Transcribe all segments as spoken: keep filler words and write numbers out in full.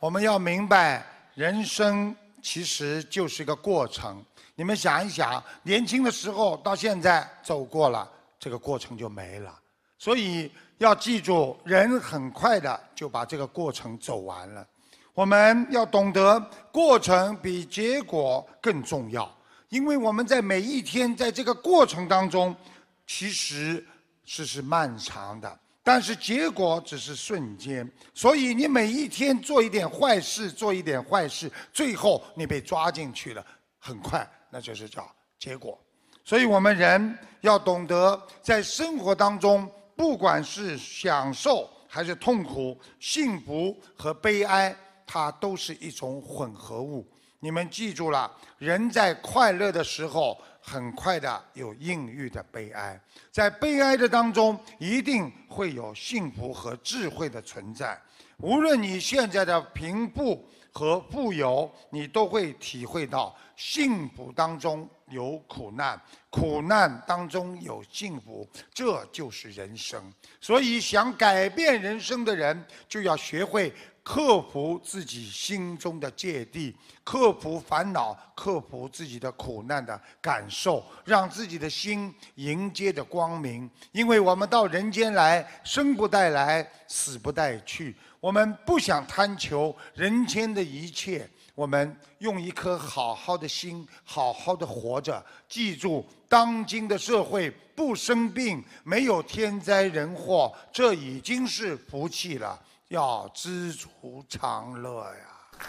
我们要明白，人生其实就是一个过程。你们想一想，年轻的时候到现在走过了，这个过程就没了。所以要记住，人很快的就把这个过程走完了。我们要懂得，过程比结果更重要，因为我们在每一天在这个过程当中，其实是是漫长的。但是结果只是瞬间，所以你每一天做一点坏事，做一点坏事，最后你被抓进去了，很快那就是叫结果。所以我们人要懂得，在生活当中，不管是享受还是痛苦、幸福和悲哀，它都是一种混合物。你们记住了，人在快乐的时候，很快的有孕育的悲哀，在悲哀的当中，一定会有幸福和智慧的存在。无论你现在的贫富和富有，你都会体会到幸福当中有苦难，苦难当中有幸福，这就是人生。所以，想改变人生的人，就要学会克服自己心中的芥蒂，克服烦恼，克服自己的苦难的感受，让自己的心迎接着光明。因为我们到人间来，生不带来，死不带去。我们不想贪求人间的一切，我们用一颗好好的心，好好的活着。记住，当今的社会不生病，没有天灾人祸，这已经是福气了。要知足常乐呀！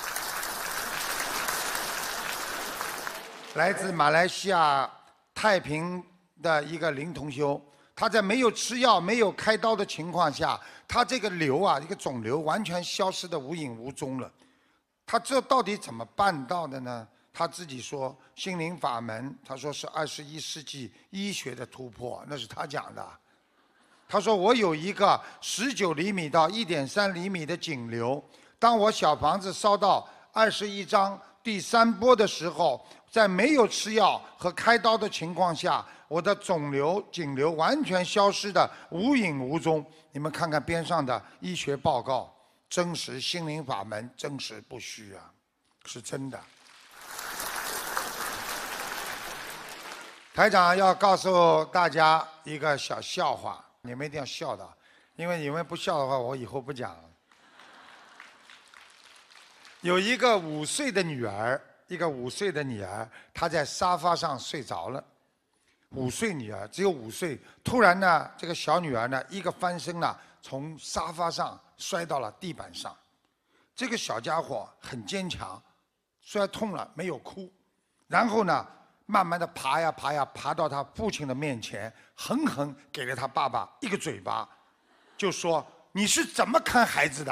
来自马来西亚太平的一个林同修，他在没有吃药、没有开刀的情况下，他这个瘤啊，一个肿瘤完全消失的无影无踪了。他这到底怎么办到的呢？他自己说，心灵法门，他说是二十一世纪医学的突破，那是他讲的。他说：“我有一个十九厘米到一点三厘米的颈瘤，当我小房子烧到二十一章第三波的时候，在没有吃药和开刀的情况下，我的肿瘤颈瘤完全消失的无影无踪。你们看看边上的医学报告，真实心灵法门，真实不虚啊，是真的。”台长要告诉大家一个小笑话。你们一定要笑的，因为你们不笑的话，我以后不讲了。有一个五岁的女儿，一个五岁的女儿，她在沙发上睡着了。五岁女儿只有五岁，突然呢，这个小女儿呢，一个翻身呢，从沙发上摔到了地板上。这个小家伙很坚强，摔痛了没有哭，然后呢，慢慢的爬呀爬呀，爬到他父亲的面前，狠狠给了他爸爸一个嘴巴，就说：“你是怎么看孩子的？”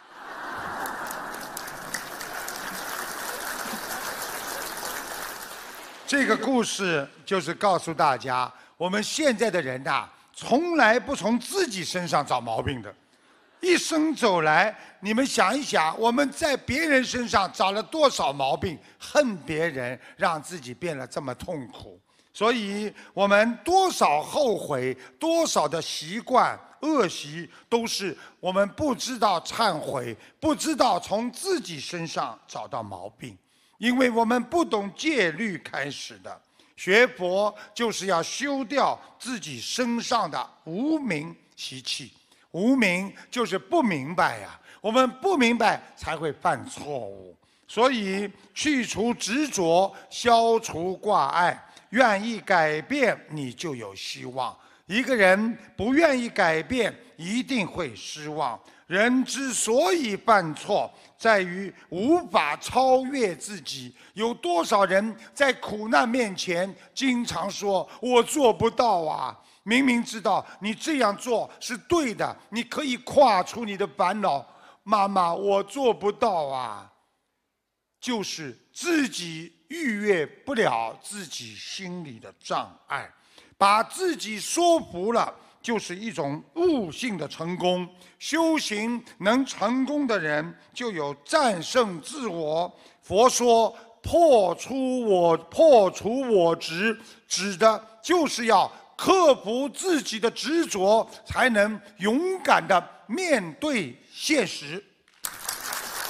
这个故事就是告诉大家，我们现在的人呐、啊，从来不从自己身上找毛病的。一生走来，你们想一想，我们在别人身上找了多少毛病，恨别人，让自己变得这么痛苦。所以，我们多少后悔，多少的习惯恶习，都是我们不知道忏悔，不知道从自己身上找到毛病，因为我们不懂戒律开始的。学佛就是要修掉自己身上的无明习气。无明就是不明白呀、啊，我们不明白才会犯错误。所以去除执着，消除挂碍，愿意改变，你就有希望。一个人不愿意改变，一定会失望。人之所以犯错，在于无法超越自己。有多少人在苦难面前，经常说“我做不到啊”。明明知道你这样做是对的，你可以跨出你的烦恼。妈妈，我做不到啊，就是自己逾越不了自己心里的障碍，把自己说服了，就是一种悟性的成功。修行能成功的人，就有战胜自我。佛说破除我破除我执，指的就是要克服自己的执着，才能勇敢地面对现实。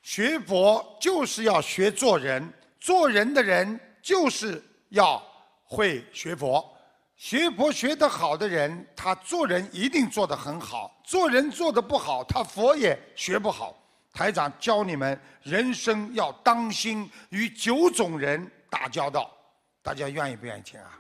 学佛就是要学做人，做人的人就是要会学佛。学佛学得好的人，他做人一定做得很好；做人做得不好，他佛也学不好。台长教你们，人生要当心与九种人打交道。大家愿意不愿意听啊？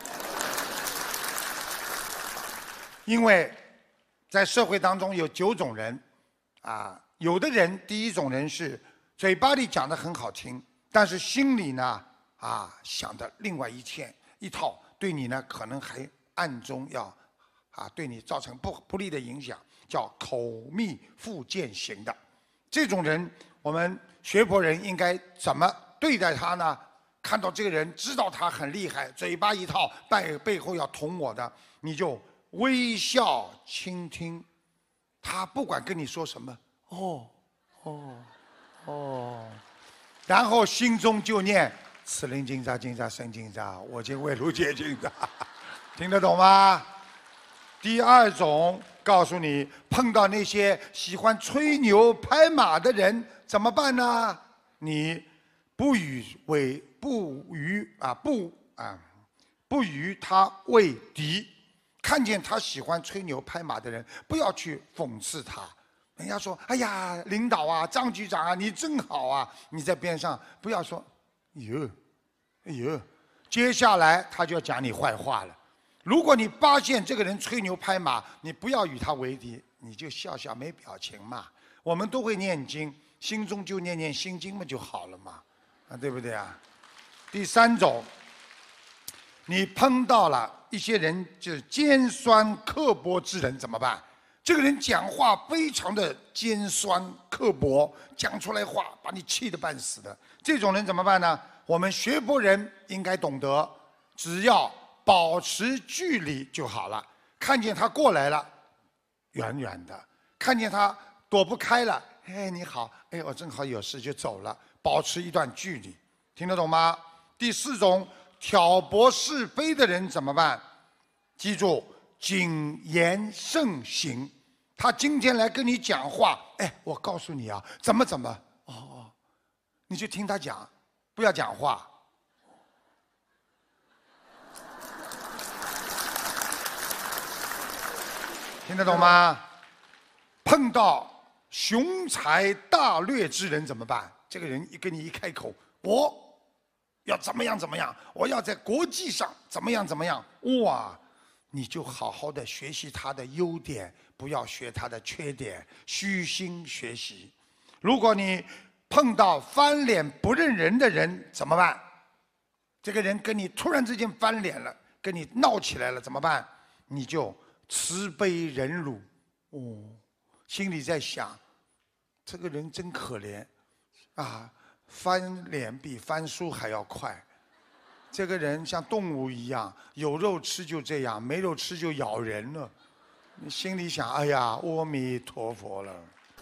因为在社会当中有九种人，啊，有的人第一种人是嘴巴里讲得很好听，但是心里呢，啊想的另外一天一套，对你呢可能还暗中要，啊对你造成不不利的影响，叫口蜜腹剑型的。这种人，我们学佛人应该怎么对待他呢？看到这个人，知道他很厉害，嘴巴一套，背背后要捅我的，你就微笑倾听，他不管跟你说什么，哦，哦，哦，然后心中就念此灵金吒金吒生金吒，我今为汝解金吒，听得懂吗？第二种，告诉你，碰到那些喜欢吹牛拍马的人怎么办呢？你不与为不与啊不啊不与他为敌。看见他喜欢吹牛拍马的人，不要去讽刺他。人家说：“哎呀，领导啊，张局长啊，你真好啊！”你在边上不要说：“哎呦，哎呦。”接下来他就要讲你坏话了。如果你发现这个人吹牛拍马，你不要与他为敌，你就笑笑没表情嘛。我们都会念经，心中就念念心经嘛就好了嘛，啊，对不对啊？第三种，你碰到了一些人就是尖酸刻薄之人怎么办？这个人讲话非常的尖酸刻薄，讲出来话把你气得半死的。这种人怎么办呢？我们学佛人应该懂得，只要保持距离就好了。看见他过来了，远远的；看见他躲不开了，哎，你好，哎，我正好有事就走了，保持一段距离，听得懂吗？第四种，挑拨是非的人怎么办？记住，谨言慎行。他今天来跟你讲话，哎，我告诉你啊，怎么怎么，哦哦，你就听他讲，不要讲话。听得懂吗？碰到雄才大略之人怎么办？这个人一跟你一开口，我要怎么样怎么样，我要在国际上怎么样怎么样，哇，你就好好的学习他的优点，不要学他的缺点，虚心学习。如果你碰到翻脸不认人的人怎么办？这个人跟你突然之间翻脸了，跟你闹起来了怎么办？你就慈悲忍辱，哦，心里在想，这个人真可怜，啊，翻脸比翻书还要快。这个人像动物一样，有肉吃就这样，没肉吃就咬人了。你心里想，哎呀，阿弥陀佛了。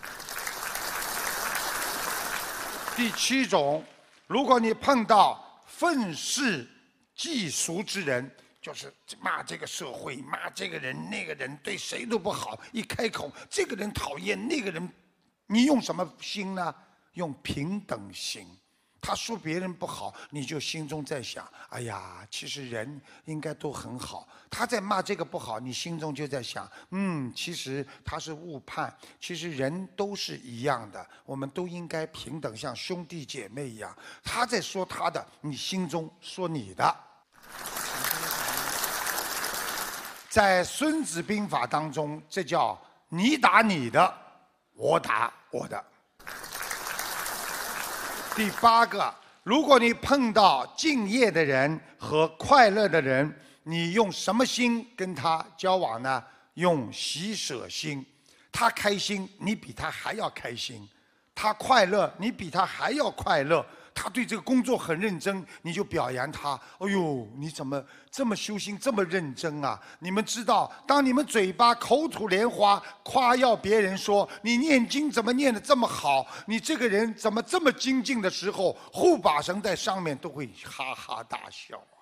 第七种，如果你碰到愤世嫉俗之人，就是骂这个社会，骂这个人那个人，对谁都不好。一开口，这个人讨厌，那个人，你用什么心呢？用平等心。他说别人不好，你就心中在想：哎呀，其实人应该都很好。他在骂这个不好，你心中就在想：嗯，其实他是误判。其实人都是一样的，我们都应该平等，像兄弟姐妹一样。他在说他的，你心中说你的。在《孙子兵法》当中，这叫你打你的，我打我的。第八个，如果你碰到敬业的人和快乐的人，你用什么心跟他交往呢？用喜舍心。他开心，你比他还要开心；他快乐，你比他还要快乐。他对这个工作很认真，你就表扬他。哎呦，你怎么这么修心，这么认真啊？你们知道，当你们嘴巴口吐莲花，夸耀别人说你念经怎么念得这么好，你这个人怎么这么精进的时候，护法神在上面都会哈哈大笑啊，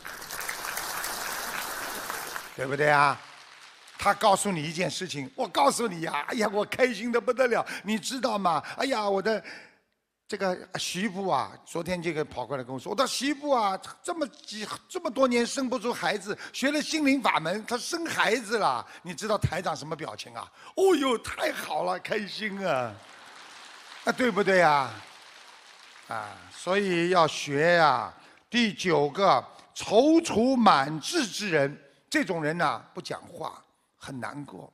对不对啊？他告诉你一件事情，我告诉你呀、啊，哎呀，我开心的不得了，你知道吗？哎呀，我的。 这个徐部啊，昨天这个跑过来跟我说，我到徐部啊，这么几这么多年生不出孩子，学了心灵法门，他生孩子了。你知道台长什么表情啊？哦呦，太好了，开心啊！啊，对不对呀？啊，所以要学呀。第九个，踌躇满志之人，这种人呢，不讲话，很难过，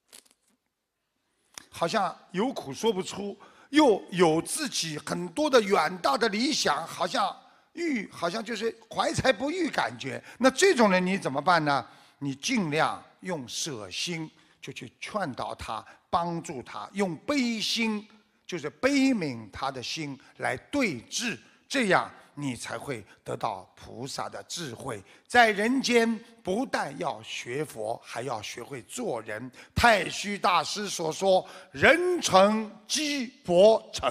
好像有苦说不出。又有自己很多的远大的理想，好像欲，好像就是怀才不遇感觉。那这种人你怎么办呢？你尽量用舍心，就去劝导他，帮助他，用悲心，就是悲悯他的心来对治，这样你才会得到菩萨的智慧。在人间，不但要学佛，还要学会做人。太虚大师所说：“人成即佛成。”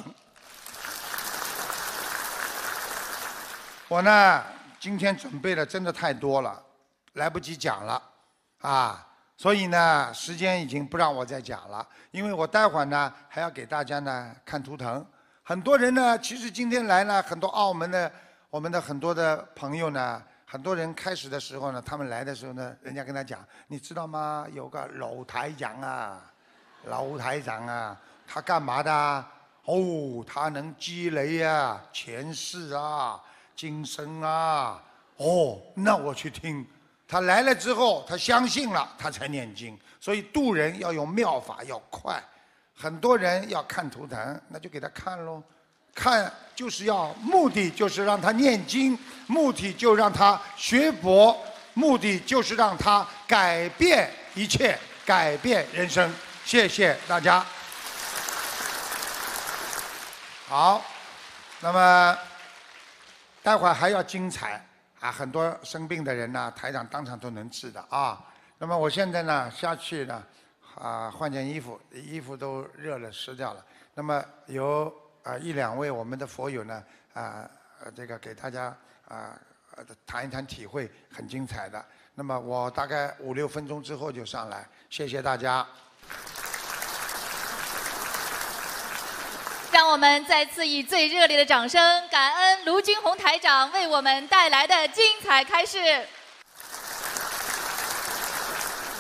我呢，今天准备的真的太多了，来不及讲了，啊，所以呢，时间已经不让我再讲了，因为我待会儿呢还要给大家呢看图腾。很多人呢，其实今天来呢，很多澳门的我们的很多的朋友呢。很多人开始的时候呢，他们来的时候呢，人家跟他讲，你知道吗？有个老台长啊，老台长啊，他干嘛的？哦，他能积累啊，前世啊，今生啊。哦，那我去听。他来了之后，他相信了，他才念经。所以渡人要用妙法，要快。很多人要看图腾，那就给他看喽。看就是要目的就是让他念经，目的就让他学佛，目的就是让他改变一切，改变人生。谢谢大家。好，那么待会儿还要精彩啊！很多生病的人呢，台长当场都能治的啊。那么我现在呢下去呢啊换件衣服，衣服都热了湿掉了。那么有。啊，一两位我们的佛友呢，啊，这个给大家啊谈一谈体会，很精彩的。那么我大概五六分钟之后就上来，谢谢大家。 让我们再次以最热烈的掌声，感恩卢军宏台长为我们带来的精彩开示。